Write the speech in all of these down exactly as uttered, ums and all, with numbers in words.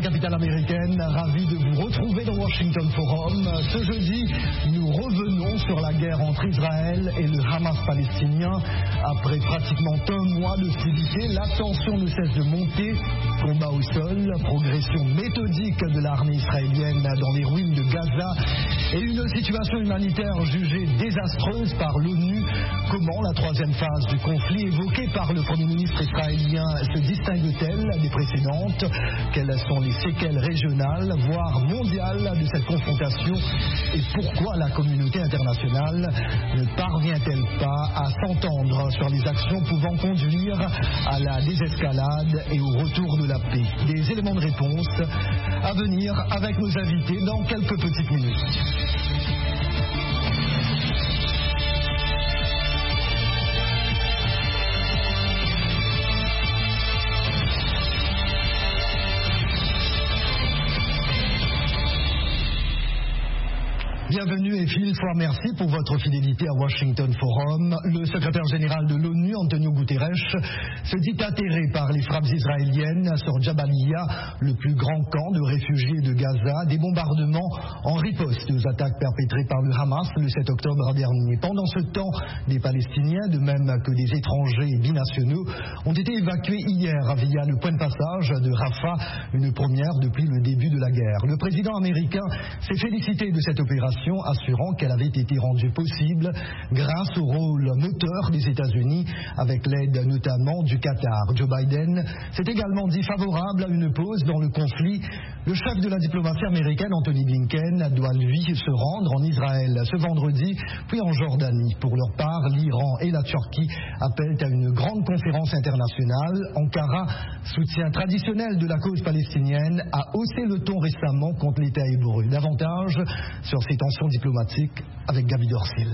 capitale américaine, ravi de vous retrouver dans Washington Forum. Ce jeudi, nous revenons sur la guerre entre Israël et le Hamas palestinien. Après pratiquement un mois d'hostilité, la tension ne cesse de monter. Combat au sol, progression méthodique de l'armée israélienne dans les ruines de Gaza et une situation humanitaire jugée désastreuse par l'ONU. Comment la troisième phase du conflit évoquée par le Premier ministre israélien se distingue-t-elle des précédentes? Quelles sont les séquelles régionales, voire mondiales de cette confrontation? Et pourquoi la communauté internationale ne parvient-elle pas à s'entendre sur les actions pouvant conduire à la désescalade et au retour de la paix? Des éléments de réponse à venir avec nos invités dans quelques petites minutes. Bienvenue et mille fois merci pour votre fidélité à Washington Forum. Le secrétaire général de l'ONU, Antonio Guterres, se dit atterré par les frappes israéliennes sur Jabalia, le plus grand camp de réfugiés de Gaza, des bombardements en riposte aux attaques perpétrées par le Hamas le sept octobre dernier. Pendant ce temps, des Palestiniens, de même que des étrangers binationaux, ont été évacués hier via le point de passage de Rafah, une première depuis le début de la guerre. Le président américain s'est félicité de cette opération, assurant qu'elle avait été rendue possible grâce au rôle moteur des États-Unis, avec l'aide notamment du Qatar. Joe Biden s'est également dit favorable à une pause dans le conflit. Le chef de la diplomatie américaine, Anthony Blinken, doit lui se rendre en Israël ce vendredi, puis en Jordanie. Pour leur part, l'Iran et la Turquie appellent à une grande conférence internationale. Ankara, soutien traditionnel de la cause palestinienne, a haussé le ton récemment contre l'État hébreu. Davantage sur ces tensions diplomatiques avec Gaby Dorsil.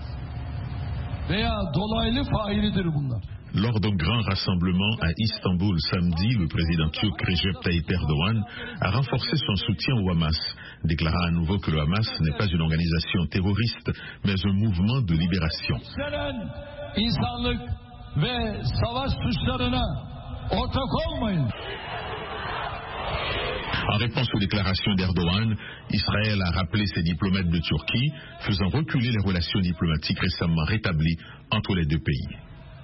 Lors d'un grand rassemblement à Istanbul samedi, le président turc Recep Tayyip Erdogan a renforcé son soutien au Hamas, déclarant à nouveau que le Hamas n'est pas une organisation terroriste, mais un mouvement de libération. En réponse aux déclarations d'Erdogan, Israël a rappelé ses diplomates de Turquie, faisant reculer les relations diplomatiques récemment rétablies entre les deux pays.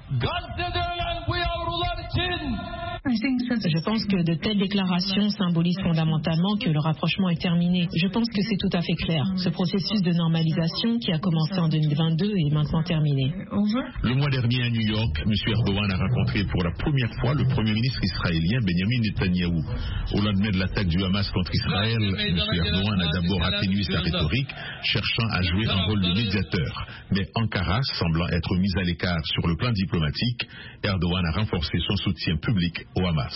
Je pense que de telles déclarations symbolisent fondamentalement que le rapprochement est terminé. Je pense que c'est tout à fait clair. Ce processus de normalisation qui a commencé en deux mille vingt-deux est maintenant terminé. Le mois dernier à New York, M. Erdogan a rencontré pour la première fois le Premier ministre israélien Benjamin Netanyahou. Au lendemain de l'attaque du Hamas contre Israël, M. Erdogan a d'abord atténué sa rhétorique, cherchant à jouer un rôle de médiateur. Mais Ankara, semblant être mise à l'écart sur le plan diplomatique, Erdogan a renforcé son soutien public au Hamas.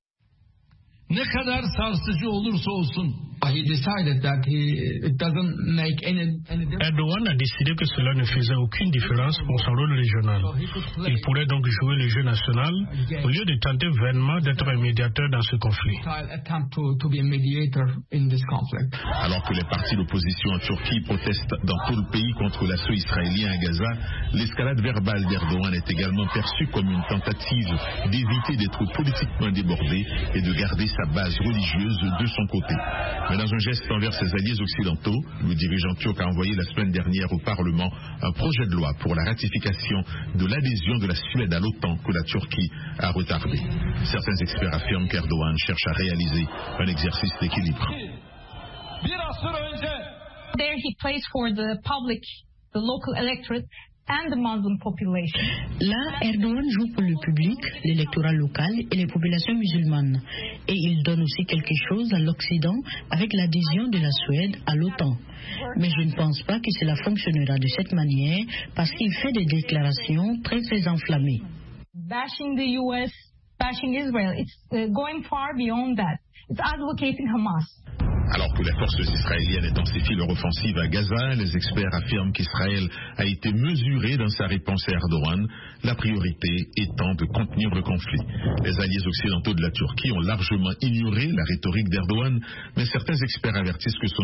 Erdogan a décidé que cela ne faisait aucune différence pour son rôle régional. Il pourrait donc jouer le jeu national au lieu de tenter vainement d'être un médiateur dans ce conflit. Alors que les partis d'opposition en Turquie protestent dans tout le pays contre l'assaut israélien à Gaza, l'escalade verbale d'Erdogan est également perçue comme une tentative d'éviter d'être politiquement débordé et de garder sa base religieuse de son côté. Mais dans un geste envers ses alliés occidentaux, le dirigeant turc a envoyé la semaine dernière au Parlement un projet de loi pour la ratification de l'adhésion de la Suède à l'OTAN que la Turquie a retardé. Certains experts affirment qu'Erdogan cherche à réaliser un exercice d'équilibre. There he plays for the public, the local electorate and the Muslim population. Là, Erdogan joue pour le public, l'électorat local et les populations musulmanes. Et il donne aussi quelque chose à l'Occident avec l'adhésion de la Suède à l'OTAN. Mais je ne pense pas que cela fonctionnera de cette manière parce qu'il fait des déclarations très très enflammées. Bashing the U S, bashing Israel, it's uh, going far beyond that. It's advocating Hamas. Alors que les forces israéliennes intensifient leur offensive à Gaza, les experts affirment qu'Israël a été mesuré dans sa réponse à Erdogan, la priorité étant de contenir le conflit. Les alliés occidentaux de la Turquie ont largement ignoré la rhétorique d'Erdogan, mais certains experts avertissent que son